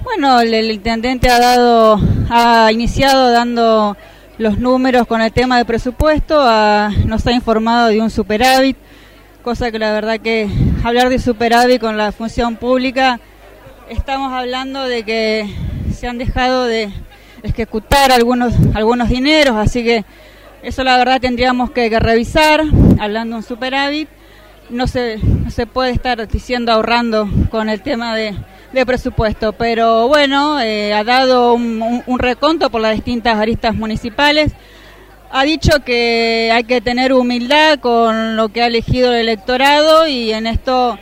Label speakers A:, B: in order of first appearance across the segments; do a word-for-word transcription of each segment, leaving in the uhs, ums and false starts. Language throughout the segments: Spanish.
A: Bueno, el, el intendente ha dado, ha iniciado dando los números con el tema de presupuesto, ha, nos ha informado de un superávit, cosa que la verdad que hablar de superávit con la función pública, estamos hablando de que se han dejado de ejecutar algunos, algunos dineros, así que eso la verdad tendríamos que, que revisar, hablando de un superávit. No se, no se puede estar diciendo ahorrando con el tema de, de presupuesto, pero bueno, eh, ha dado un, un, un reconto por las distintas aristas municipales, ha dicho que hay que tener humildad con lo que ha elegido el electorado y en esto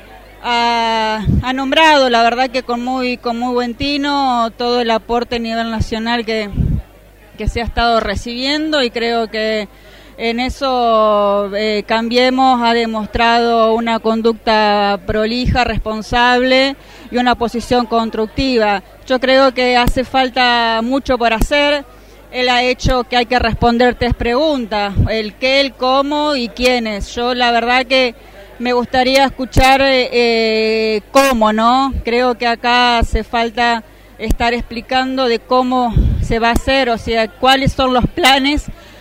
A: ha, ha nombrado, la verdad que con muy, con muy buen tino, todo el aporte a nivel nacional que, que se ha estado recibiendo y creo que en eso eh, Cambiemos ha demostrado una conducta prolija, responsable y una posición constructiva. Yo creo que hace falta mucho por hacer. Él ha hecho que hay que responder tres preguntas, el qué, el cómo y quiénes. Yo la verdad que me gustaría escuchar eh, cómo, ¿no? Creo que acá hace falta estar explicando de cómo se va a hacer, o sea, cuáles son los planes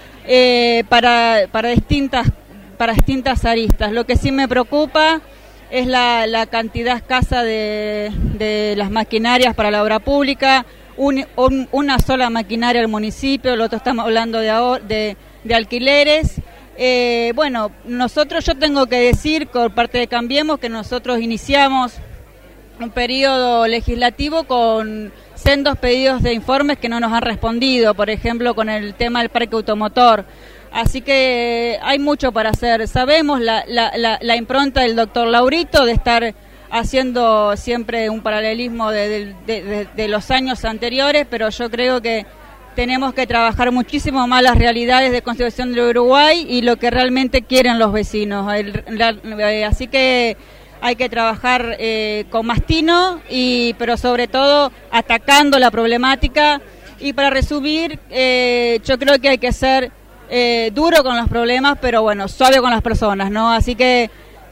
A: Eh, para para distintas para distintas aristas. Lo que sí me preocupa es la, la cantidad escasa de, de las maquinarias para la obra pública, un, un, una sola maquinaria al municipio, lo otro estamos hablando de, de, de alquileres. Eh, bueno, nosotros, yo tengo que decir por parte de Cambiemos que nosotros iniciamos un periodo legislativo con sendos pedidos de informes que no nos han respondido, por ejemplo con el tema del parque automotor, así que hay mucho para hacer. Sabemos la, la, la, la impronta del doctor Laurito de estar haciendo siempre un paralelismo de, de, de, de los años anteriores, pero yo creo que tenemos que trabajar muchísimo más las realidades de Constitución del Uruguay y lo que realmente quieren los vecinos, el, la, así que hay que trabajar eh, con más tino, y, pero sobre todo atacando la problemática. Y para resumir, eh, yo creo que hay que ser eh, duro con los problemas, pero bueno, suave con las personas, ¿no? Así que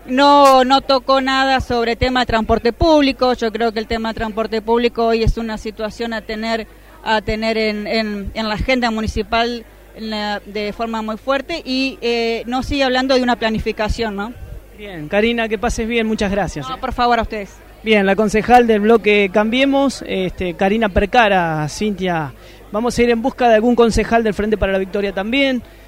A: no, no tocó nada sobre tema de transporte público. Yo creo que el tema de transporte público hoy es una situación a tener, a tener en, en, en la agenda municipal en la, de forma muy fuerte, y eh, no sigue hablando de una planificación, ¿no?
B: Bien, Karina, que pases bien, muchas gracias.
A: No, por favor, a ustedes.
B: Bien, la concejal del bloque Cambiemos, este, Karina Percara. Cintia, vamos a ir en busca de algún concejal del Frente para la Victoria también.